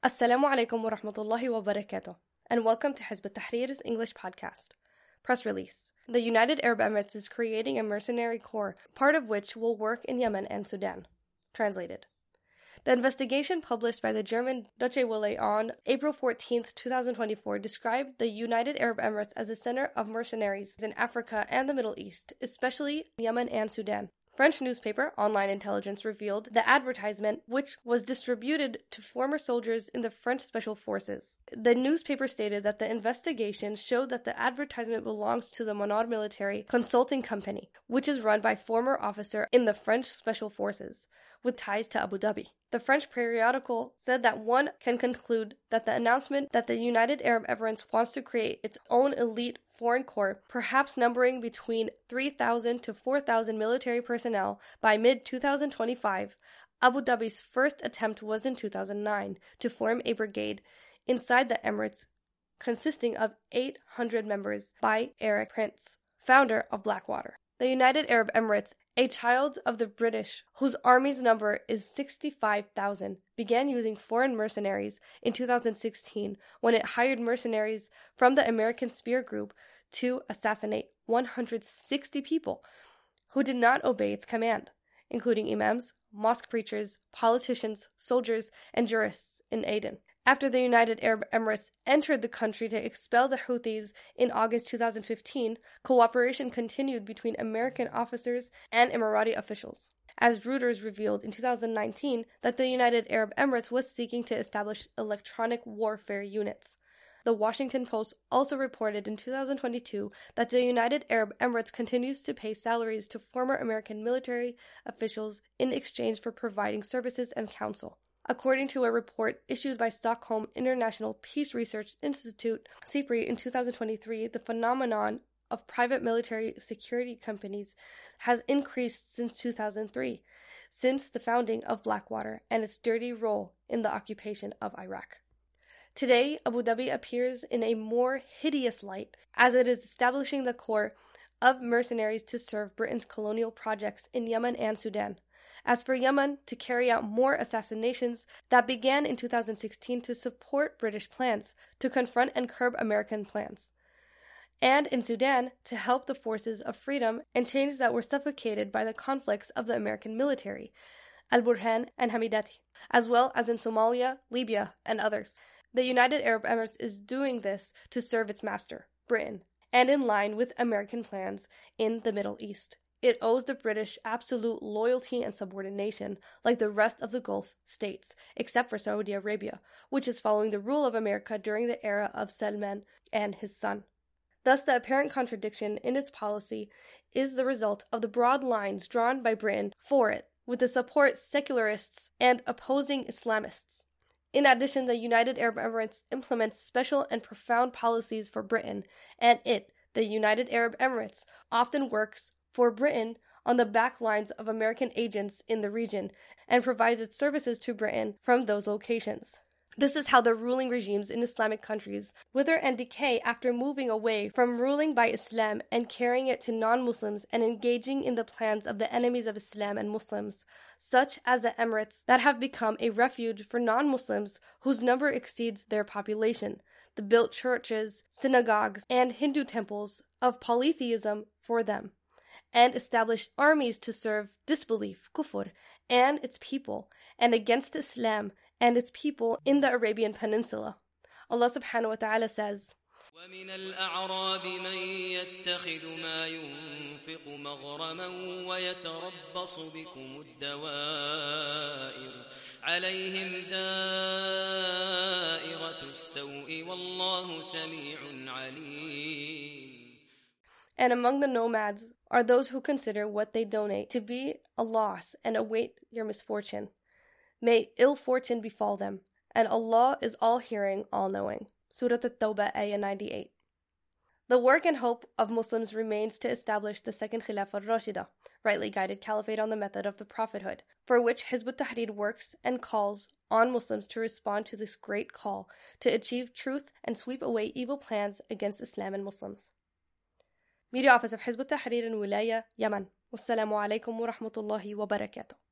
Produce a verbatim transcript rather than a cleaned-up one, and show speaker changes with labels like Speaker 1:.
Speaker 1: Assalamu alaikum wa rahmatullahi wa barakatuh, and welcome to Hizb ut-Tahrir's English podcast. Press release. The United Arab Emirates is creating a mercenary corps, part of which will work in Yemen and Sudan. Translated. The investigation published by the German Deutsche Welle on April fourteenth, twenty twenty-four described the United Arab Emirates as a center of mercenaries in Africa and the Middle East, especially Yemen and Sudan. French newspaper Online Intelligence revealed the advertisement, which was distributed to former soldiers in the French Special Forces. The newspaper stated that the investigation showed that the advertisement belongs to the Monad Military Consulting Company, which is run by former officer in the French Special Forces, with ties to Abu Dhabi. The French periodical said that one can conclude that the announcement that the United Arab Emirates wants to create its own elite foreign corps, perhaps numbering between three thousand to four thousand military personnel by mid twenty twenty-five. Abu Dhabi's first attempt was in two thousand nine to form a brigade inside the Emirates consisting of eight hundred members by Erik Prince, founder of Blackwater. The United Arab Emirates, a child of the British, whose army's number is sixty-five thousand, began using foreign mercenaries in two thousand sixteen when it hired mercenaries from the American Spear Group to assassinate one hundred sixty people who did not obey its command, including imams, mosque preachers, politicians, soldiers, and jurists in Aden. After the United Arab Emirates entered the country to expel the Houthis in August two thousand fifteen, cooperation continued between American officers and Emirati officials, as Reuters revealed in two thousand nineteen that the United Arab Emirates was seeking to establish electronic warfare units. The Washington Post also reported in two thousand twenty-two that the United Arab Emirates continues to pay salaries to former American military officials in exchange for providing services and counsel. According to a report issued by Stockholm International Peace Research Institute, SIPRI, in two thousand twenty-three, the phenomenon of private military security companies has increased since two thousand three, since the founding of Blackwater and its dirty role in the occupation of Iraq. Today, Abu Dhabi appears in a more hideous light, as it is establishing the corps of mercenaries to serve Britain's colonial projects in Yemen and Sudan. As for Yemen, to carry out more assassinations that began in two thousand sixteen to support British plans to confront and curb American plans. And in Sudan, to help the forces of freedom and change that were suffocated by the conflicts of the American military, Al-Burhan and Hamidati, as well as in Somalia, Libya, and others. The United Arab Emirates is doing this to serve its master, Britain, and in line with American plans in the Middle East. It owes the British absolute loyalty and subordination, like the rest of the Gulf states, except for Saudi Arabia, which is following the rule of America during the era of Salman and his son. Thus, the apparent contradiction in its policy is the result of the broad lines drawn by Britain for it, with the support secularists and opposing Islamists. In addition, the United Arab Emirates implements special and profound policies for Britain, and it, the United Arab Emirates, often works for Britain on the back lines of American agents in the region and provides its services to Britain from those locations. This is how the ruling regimes in Islamic countries wither and decay after moving away from ruling by Islam and carrying it to non-Muslims and engaging in the plans of the enemies of Islam and Muslims, such as the Emirates that have become a refuge for non-Muslims whose number exceeds their population. The built churches, synagogues, and Hindu temples of polytheism for them, and established armies to serve disbelief, kufr, and its people, and against Islam and its people in the Arabian Peninsula. Allah subhanahu wa ta'ala says,
Speaker 2: وَمِنَ الْأَعْرَابِ مَنْ يَتَّخِذُ مَا يُنْفِقُ مَغْرَمًا وَيَتَرَبَّصُ بِكُمُ الدَّوَائِرُ عَلَيْهِمْ دَائِرَةُ السَّوْءِ وَاللَّهُ سَمِيعٌ عَلِيمٌ.
Speaker 1: And among the nomads are those who consider what they donate to be a loss and await your misfortune. May ill fortune befall them, and Allah is all-hearing, all-knowing. Surah At-Tawbah, Ayah ninety-eight. The work and hope of Muslims remains to establish the second Khilafah al-Rashida, rightly guided caliphate on the method of the prophethood, for which Hizb ut-Tahrir works and calls on Muslims to respond to this great call to achieve truth and sweep away evil plans against Islam and Muslims. Media Office of Hizb ut-Tahrir in Wilaya, Yemen. Wassalamu alaikum wa rahmatullahi wa barakatuh.